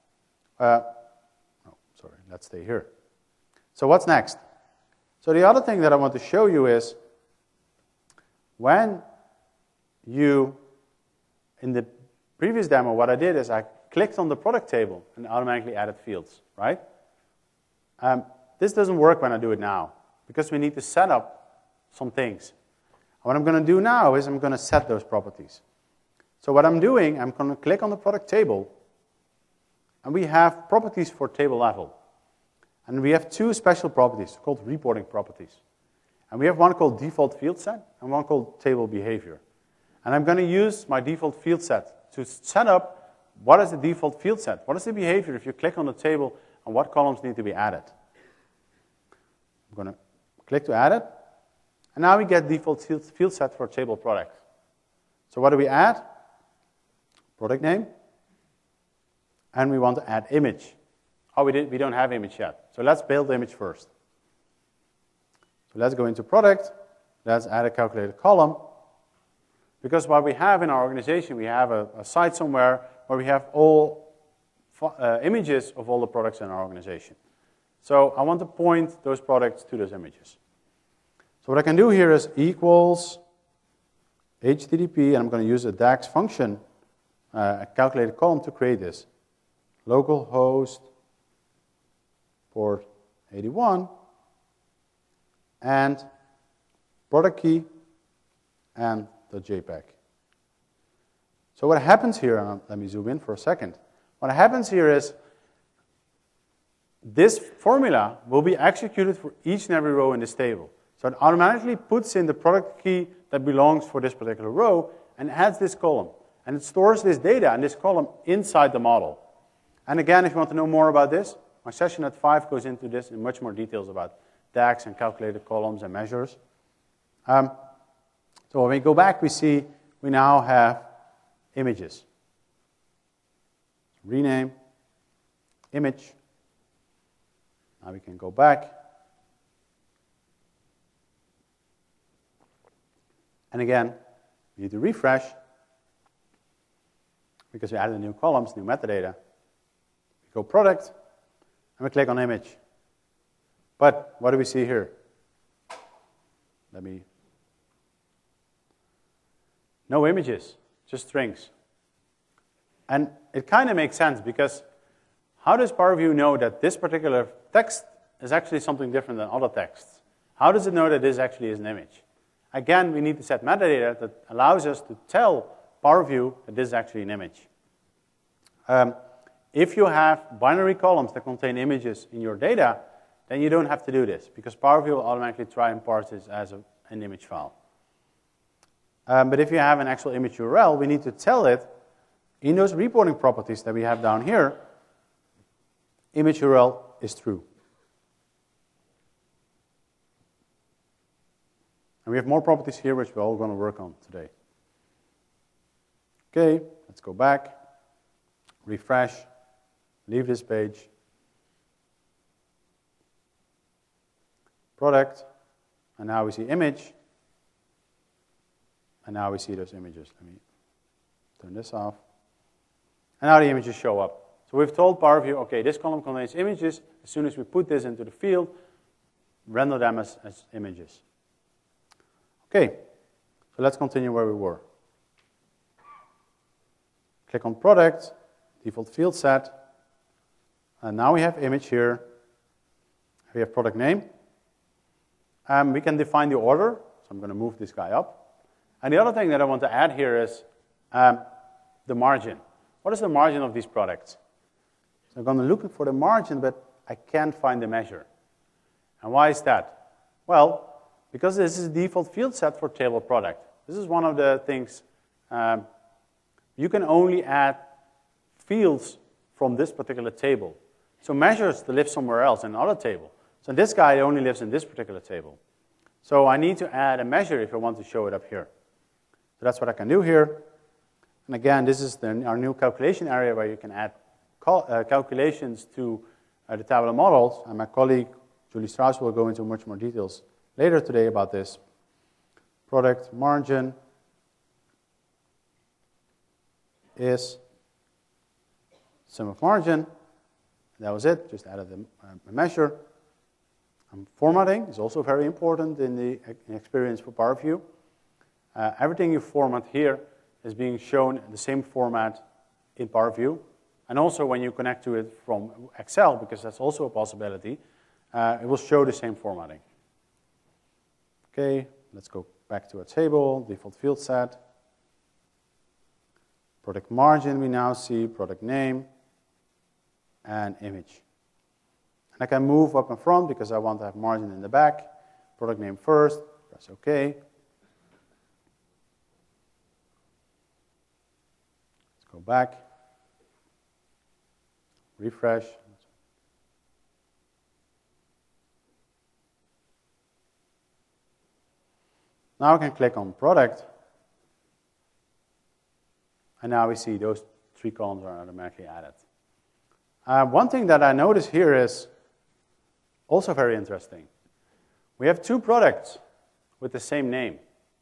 Let's stay here. So what's next? So the other thing that I want to show you is when you, in the previous demo, what I did is I clicked on the product table and automatically added fields, right? This doesn't work when I do it now because we need to set up some things. What I'm going to do now is I'm going to set those properties. So what I'm doing, I'm going to click on the product table, and we have properties for table level. And we have two special properties called reporting properties. And we have one called default field set and one called table behavior. And I'm going to use my default field set to set up what is the default field set. What is the behavior if you click on the table and what columns need to be added. I'm going to click to add it. And now we get default field set for table product. So what do we add? Product name. And we want to add image. Oh, we don't have image yet. So let's build the image first. So let's go into product. Let's add a calculated column. Because what we have in our organization, we have a site somewhere where we have all images of all the products in our organization. So I want to point those products to those images. So what I can do here is equals HTTP, and I'm going to use a DAX function, a calculated column to create this. Localhost port 81 and product key and the JPEG. So what happens here, and let me zoom in for a second. What happens here is this formula will be executed for each and every row in this table. So it automatically puts in the product key that belongs for this particular row and adds this column. And it stores this data and this column inside the model. And again, if you want to know more about this, my session at 5 goes into this in much more details about DAX and calculated columns and measures. So when we go back, we see we now have images. Rename, image. Now we can go back. And again, we need to refresh because we added new columns, new metadata. We go product, and we click on image. But what do we see here? No images, just strings. And it kind of makes sense because how does PowerView know that this particular text is actually something different than other texts? How does it know that this actually is an image? Again, we need to set metadata that allows us to tell PowerView that this is actually an image. If you have binary columns that contain images in your data, then you don't have to do this because PowerView will automatically try and parse this as an image file. But if you have an actual image URL, we need to tell it in those reporting properties that we have down here, image URL is true. And we have more properties here which we're all going to work on today. Okay, let's go back, refresh, leave this page. Product, and now we see image, and now we see those images. Let me turn this off. And now the images show up. So we've told Power View, okay, this column contains images. As soon as we put this into the field, render them as images. Okay, so let's continue where we were. Click on Product, default field set, and now we have image here. We have product name. We can define the order, so I'm going to move this guy up. And the other thing that I want to add here is the margin. What is the margin of these products? So I'm going to look for the margin, but I can't find the measure. And why is that? Well, because this is a default field set for table product. This is one of the things. You can only add fields from this particular table. So measures to live somewhere else in another table. So this guy only lives in this particular table. So I need to add a measure if I want to show it up here. So that's what I can do here. And again, this is our new calculation area where you can add calculations to the tabular models. And my colleague, Julie Strauss, will go into much more details later today about this. Product margin is sum of margin. That was it, just added a measure. Formatting is also very important in the experience for Power View. Everything you format here is being shown in the same format in Power View. And also when you connect to it from Excel, because that's also a possibility, it will show the same formatting. Okay, let's go back to our table, default field set. Product margin we now see, product name, and image. And I can move up and front because I want to have margin in the back. Product name first, press OK. Let's go back. Refresh. Now I can click on product. And now we see those three columns are automatically added. One thing that I notice here is also very interesting. We have two products with the same name.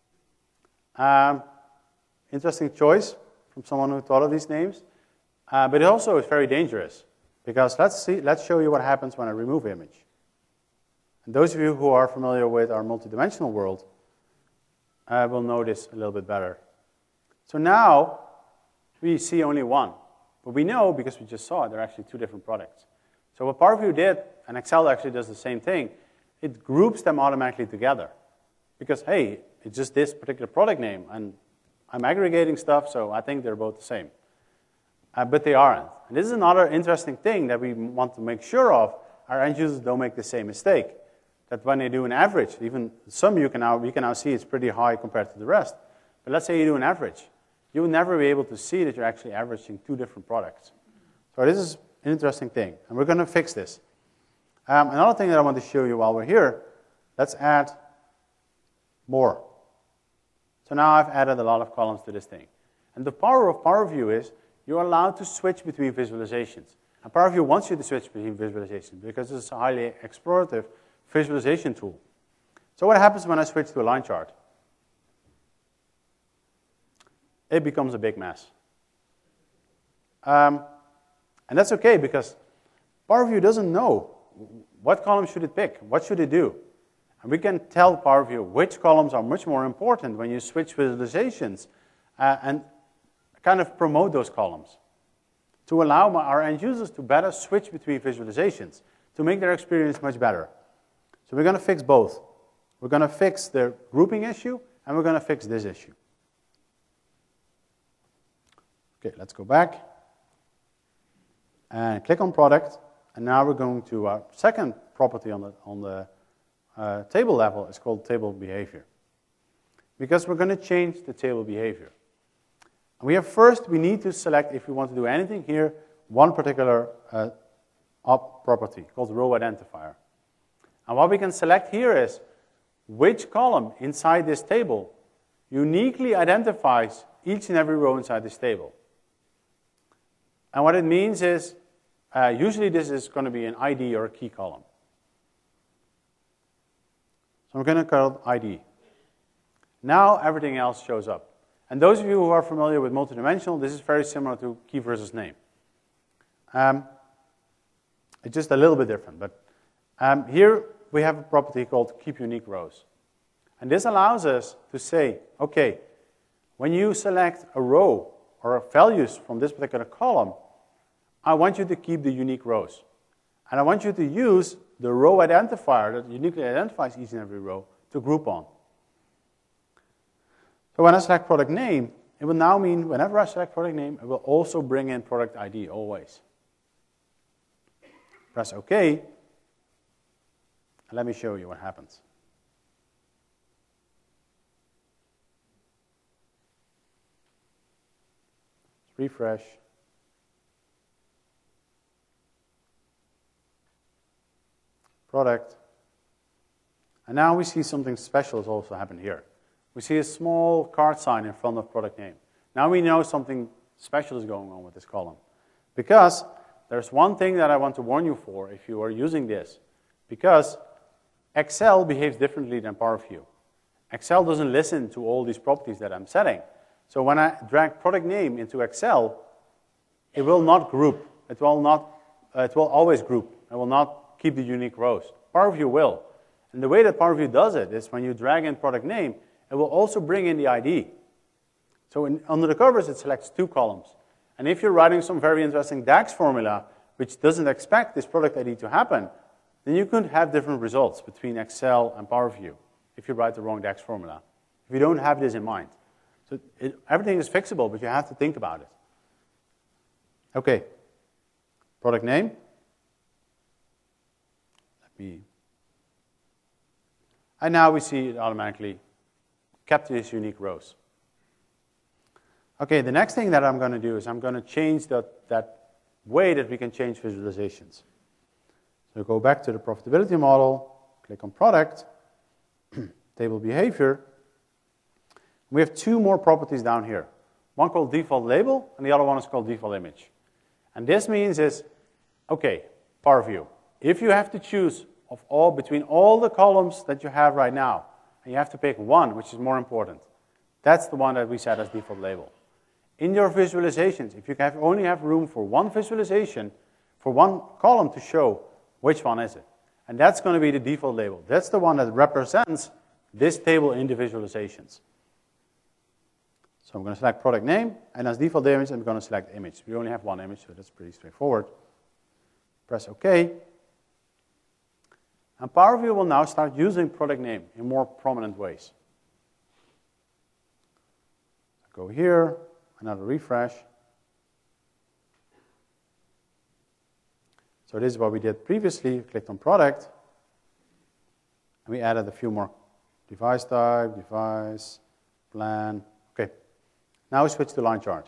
Interesting choice from someone who thought of these names. But it also is very dangerous. Because let's show you what happens when I remove image. And those of you who are familiar with our multidimensional world will know this a little bit better. So now we see only one. But we know, because we just saw it, they're actually two different products. So what Power View did, and Excel actually does the same thing, it groups them automatically together. Because, hey, it's just this particular product name, and I'm aggregating stuff, so I think they're both the same. But they aren't. And this is another interesting thing that we want to make sure of. Our end users don't make the same mistake. That when they do an average, even some we can now see it's pretty high compared to the rest. But let's say you do an average. You will never be able to see that you're actually averaging two different products. So this is an interesting thing, and we're going to fix this. Another thing that I want to show you while we're here, let's add more. So now I've added a lot of columns to this thing. And the power of Power View is you're allowed to switch between visualizations. And Power View wants you to switch between visualizations because it's a highly explorative visualization tool. So what happens when I switch to a line chart? It becomes a big mess. And that's okay because Power View doesn't know what column should it pick, what should it do. And we can tell Power View which columns are much more important when you switch visualizations and kind of promote those columns to allow our end users to better switch between visualizations, to make their experience much better. So we're going to fix both. We're going to fix the grouping issue, and we're going to fix this issue. Okay, let's go back and click on product. And now we're going to our second property on the table level. It's called table behavior. Because we're going to change the table behavior. First, we need to select, if we want to do anything here, one particular property called row identifier. And what we can select here is which column inside this table uniquely identifies each and every row inside this table. And what it means is, usually this is going to be an ID or a key column. So I'm going to call it ID. Now everything else shows up. And those of you who are familiar with multidimensional, this is very similar to key versus name. It's just a little bit different. But here we have a property called keep unique rows. And this allows us to say, okay, when you select a row or values from this particular column, I want you to keep the unique rows. And I want you to use the row identifier that uniquely identifies each and every row to group on. So when I select product name, it will now mean whenever I select product name, it will also bring in product ID always. Press OK, and let me show you what happens. Refresh. Product. And now we see something special has also happened here. We see a small card sign in front of product name. Now we know something special is going on with this column. Because there's one thing that I want to warn you for if you are using this. Because Excel behaves differently than PowerView. Excel doesn't listen to all these properties that I'm setting. So when I drag product name into Excel, it will not group. It will always group. It will not keep the unique rows. PowerView will. And the way that PowerView does it is when you drag in product name, it will also bring in the ID. So under the covers, it selects two columns. And if you're writing some very interesting DAX formula, which doesn't expect this product ID to happen, then you could have different results between Excel and PowerView if you write the wrong DAX formula, if you don't have this in mind. So everything is fixable, but you have to think about it. Okay, product name. And now we see it automatically kept these unique rows. Okay, the next thing that I'm going to do is I'm going to change that way that we can change visualizations. So go back to the profitability model, click on product, table behavior. We have two more properties down here. One called default label, and the other one is called default image. And this means is, okay, PowerView. If you have to choose between all the columns that you have right now, and you have to pick one, which is more important, that's the one that we set as default label. In your visualizations, if you only have room for one visualization, for one column to show, which one is it? And that's going to be the default label. That's the one that represents this table in the visualizations. So I'm going to select product name, and as default image, I'm going to select image. We only have one image, so that's pretty straightforward. Press OK. And PowerView will now start using product name in more prominent ways. Go here, another refresh. So this is what we did previously. We clicked on product, and we added a few more. Device type, device, plan. Okay. Now we switch to line chart.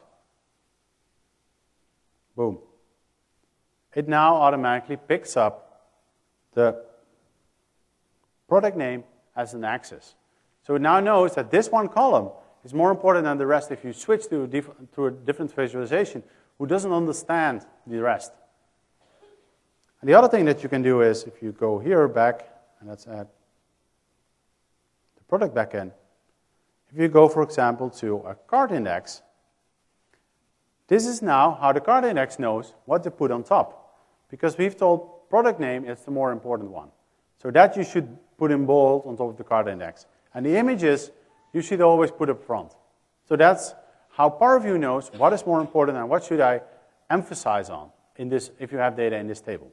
Boom. It now automatically picks up the product name as an axis. So it now knows that this one column is more important than the rest if you switch to a different visualization who doesn't understand the rest. And the other thing that you can do is, if you go here back, and let's add the product backend. If you go, for example, to a card index, this is now how the card index knows what to put on top. Because we've told product name is the more important one. So that you should put in bold on top of the card index. And the images, you should always put up front. So that's how PowerView knows what is more important and what should I emphasize on in this, if you have data in this table.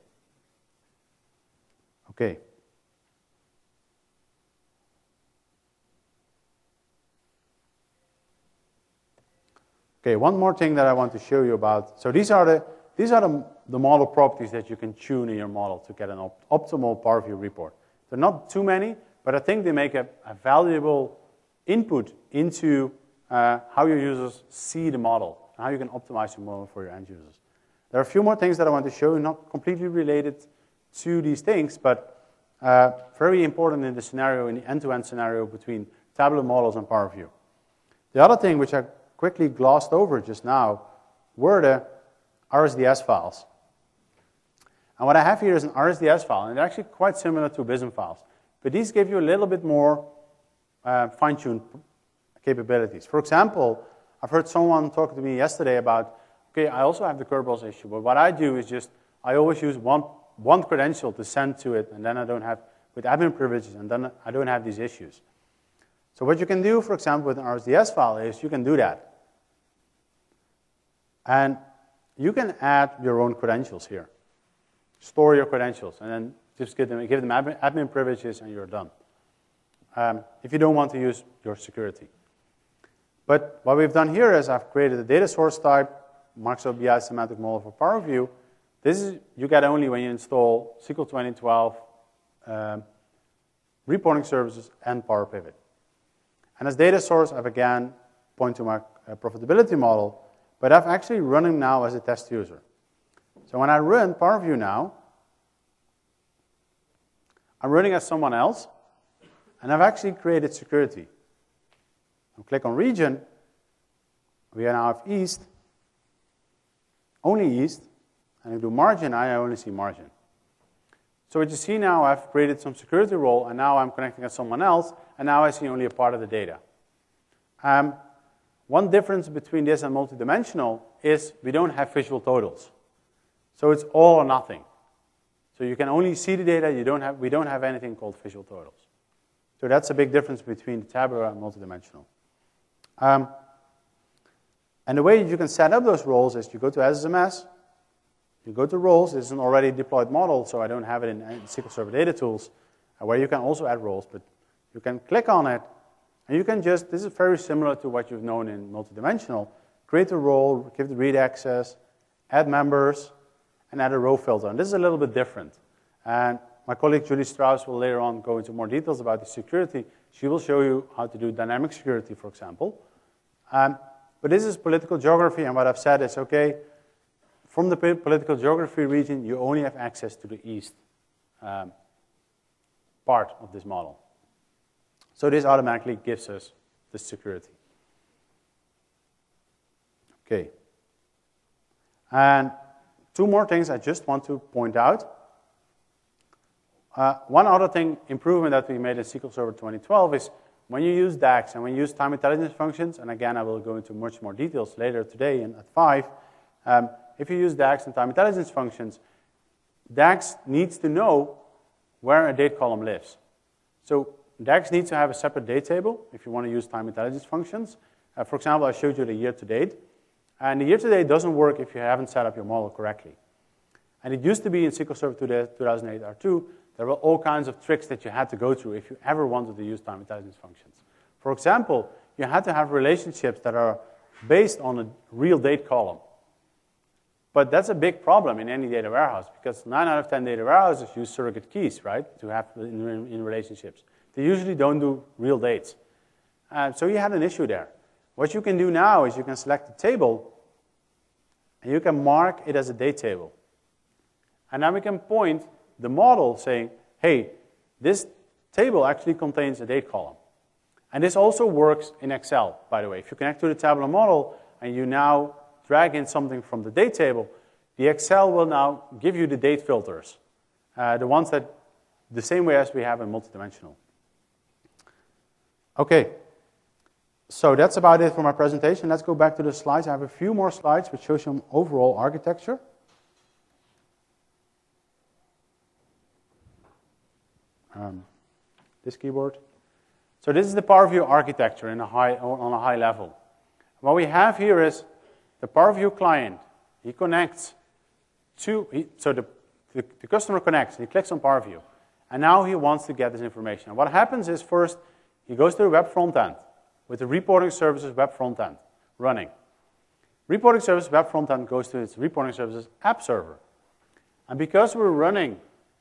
Okay. Okay, one more thing that I want to show you about. So these are the model properties that you can tune in your model to get an optimal PowerView report. They're not too many, but I think they make a valuable input into how your users see the model, and how you can optimize your model for your end users. There are a few more things that I want to show you, not completely related to these things, but very important in the scenario, in the end-to-end scenario between Tableau models and Power View. The other thing which I quickly glossed over just now were the RSDS files. And what I have here is an RSDS file, and they're actually quite similar to BISM files. But these give you a little bit more fine-tuned capabilities. For example, I've heard someone talk to me yesterday about, okay, I also have the curveballs issue, but what I do is just, I always use one credential to send to it, and then I don't have, with admin privileges, and then I don't have these issues. So what you can do, for example, with an RSDS file is you can do that. And you can add your own credentials here. Store your credentials, and then just give them admin privileges, and you're done. If you don't want to use your security. But what we've done here is I've created a data source type, Microsoft BI semantic model for Power View. This is, you get only when you install SQL 2012, reporting services, and Power Pivot. And as data source, I've again pointed to my profitability model, but I've actually run him now as a test user. So when I run Power View now, I'm running as someone else, and I've actually created security. I'll click on region. We now have East, only East, and I do margin, I only see margin. So what you see now, I've created some security role, and now I'm connecting as someone else, and now I see only a part of the data. One difference between this and multidimensional is we don't have visual totals. So it's all or nothing. So you can only see the data, we don't have anything called visual totals. So that's a big difference between tabular and multidimensional. And the way you can set up those roles is you go to SSMS, you go to roles. This is an already deployed model, so I don't have it in SQL Server Data Tools, where you can also add roles, but you can click on it, and you can just, this is very similar to what you've known in multidimensional, create a role, give the read access, add members, and add a row filter. And this is a little bit different. And my colleague Julie Strauss will later on go into more details about the security. She will show you how to do dynamic security, for example. But this is political geography, and what I've said is, okay, from the political geography region, you only have access to the east part of this model. So this automatically gives us the security. Okay. And two more things I just want to point out. One other thing, improvement that we made in SQL Server 2012 is when you use DAX and when you use time intelligence functions, and again, I will go into much more details later today at 5, if you use DAX and time intelligence functions, DAX needs to know where a date column lives. So DAX needs to have a separate date table if you want to use time intelligence functions. For example, I showed you the year-to-date. And the year-to-date doesn't work if you haven't set up your model correctly. And it used to be in SQL Server 2008 R2, there were all kinds of tricks that you had to go through if you ever wanted to use time intelligence functions. For example, you had to have relationships that are based on a real date column. But that's a big problem in any data warehouse, because 9 out of 10 data warehouses use surrogate keys, right, to have in relationships. They usually don't do real dates. So you had an issue there. What you can do now is you can select a table, and you can mark it as a date table. And now we can point the model saying, hey, this table actually contains a date column. And this also works in Excel, by the way. If you connect to the tabular model, and you now drag in something from the date table, the Excel will now give you the date filters, the ones that, the same way as we have in multidimensional. Okay, so that's about it for my presentation. Let's go back to the slides. I have a few more slides which show some overall architecture. This keyboard. So this is the Power View architecture on a high level. What we have here is the Power View client. He connects to, so the customer connects, he clicks on Power View, and now he wants to get this information. And what happens is first, he goes to the web front end with the reporting services web front end running. Reporting services web front end goes to its reporting services app server. And because we're running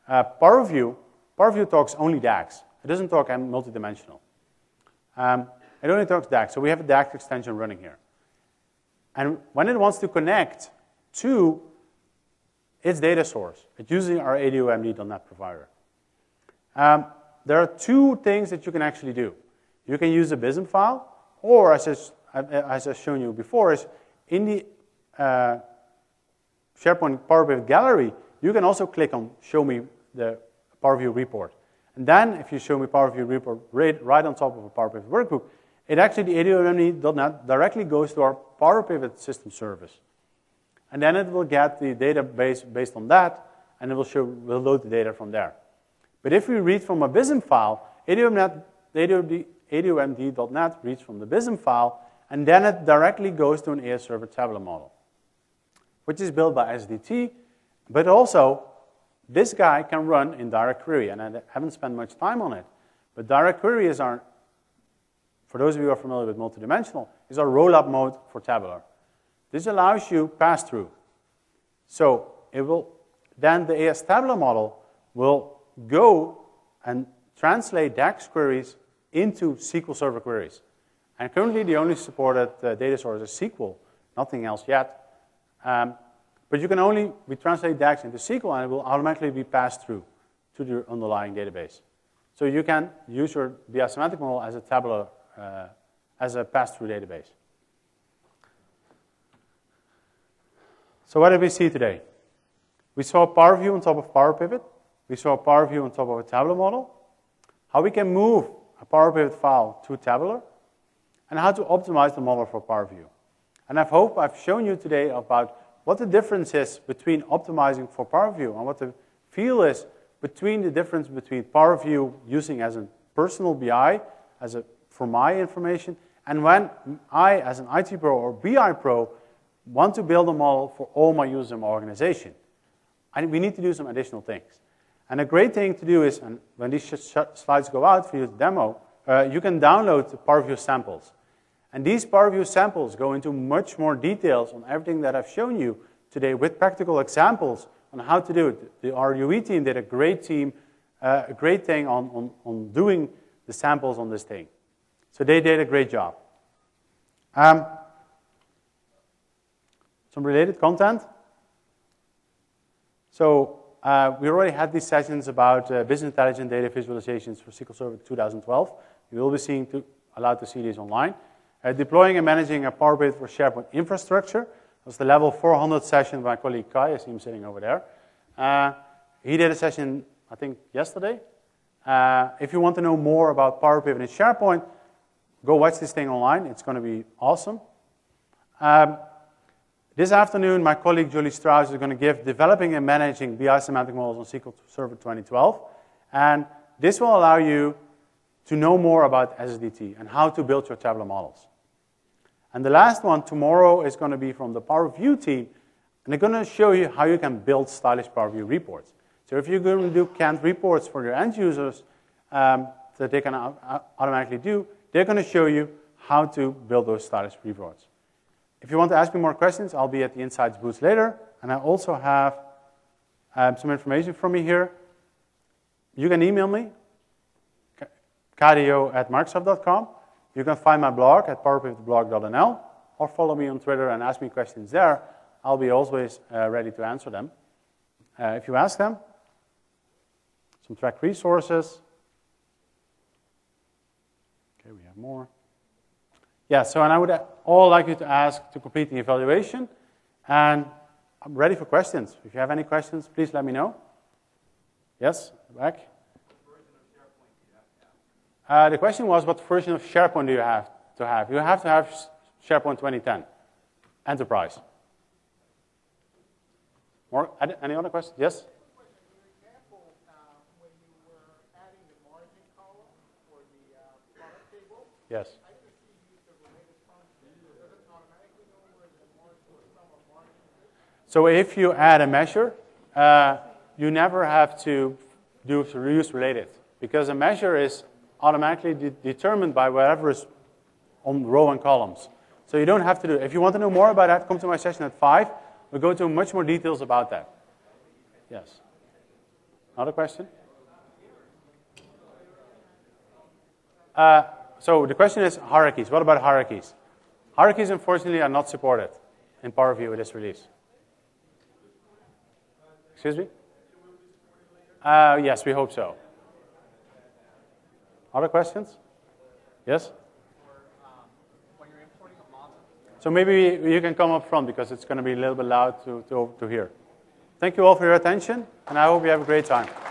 Power View talks only DAX. It doesn't talk multidimensional. It only talks DAX. So we have a DAX extension running here. And when it wants to connect to its data source, it's using our ADOMD.NET provider. There are two things that you can actually do. You can use a BISM file, or as I've shown you before, is in the SharePoint Power Pivot gallery, you can also click on Show Me the Power View report. And then, if you show me Power View report right on top of a Power Pivot workbook, it actually, the ADOMD.NET directly goes to our Power Pivot system service. And then it will get the database based on that, and it will load the data from there. But if we read from a BISM file, ADOMD.NET reads from the BISM file, and then it directly goes to an AS Server tabular model, which is built by SDT, but also this guy can run in Direct Query, and I haven't spent much time on it. But Direct Query is our, for those of you who are familiar with multidimensional, is our roll-up mode for tabular. This allows you pass-through. So it will, then the AS tabular model will go and translate DAX queries into SQL Server queries. And currently, the only supported data source is SQL, nothing else yet. But you can only translate DAX into SQL, and it will automatically be passed through to the underlying database. So you can use your BI semantic model as a tabular, as a pass-through database. So what did we see today? We saw Power View on top of Power Pivot. We saw Power View on top of a tabular model. How we can move a Power Pivot file to tabular, and how to optimize the model for Power View. And I hope I've shown you today about what the difference is between optimizing for Power View and what the feel is between the difference between Power View using as a personal BI, for my information, and when I, as an IT pro or BI pro, want to build a model for all my users in my organization. And we need to do some additional things. And a great thing to do is, and when these slides go out for you to demo, you can download the Power View samples. And these Power View samples go into much more details on everything that I've shown you today with practical examples on how to do it. The RUE team did a great thing on doing the samples on this thing. So they did a great job. Some related content. So we already had these sessions about business intelligence data visualizations for SQL Server 2012. You will be allowed to see these online. Deploying and managing a Power Pivot for SharePoint infrastructure. That was the level 400 session by my colleague Kai. I see him sitting over there. He did a session, I think, yesterday. If you want to know more about Power Pivot in SharePoint, go watch this thing online. It's going to be awesome. This afternoon, my colleague Julie Strauss is going to give developing and managing BI semantic models on SQL Server 2012. And this will allow you to know more about SSDT and how to build your tabular models. And the last one tomorrow is going to be from the Power View team, and they're going to show you how you can build stylish Power View reports. So if you're going to do canned reports for your end users that they can automatically do, they're going to show you how to build those stylish reports. If you want to ask me more questions, I'll be at the Insights booth later, and I also have some information from me here. You can email me, kdo@microsoft.com. You can find my blog at powerpivotblog.nl, or follow me on Twitter and ask me questions there. I'll be always ready to answer them. If you ask them, some track resources. Okay, we have more. Yeah, so and I would all like you to ask to complete the evaluation, and I'm ready for questions. If you have any questions, please let me know. Yes, back. The question was, what version of SharePoint do you have to have? You have to have SharePoint 2010 Enterprise. More? Any other questions? Yes? Your example, when you were adding the margin column for the product table, Yes. I didn't see you use the related function. Does it automatically know where the margin or sum of margins is? So if you add a measure, you never have to use related, because a measure is automatically determined by whatever is on row and columns. So you don't have to do it. If you want to know more about that, come to my session at 5. We'll go into much more details about that. Yes. Another question? So the question is hierarchies. What about hierarchies? Hierarchies, unfortunately, are not supported in PowerView with this release. Excuse me? Yes, we hope so. Other questions? Yes? When you're importing a model. So maybe you can come up front because it's going to be a little bit loud to hear. Thank you all for your attention, and I hope you have a great time.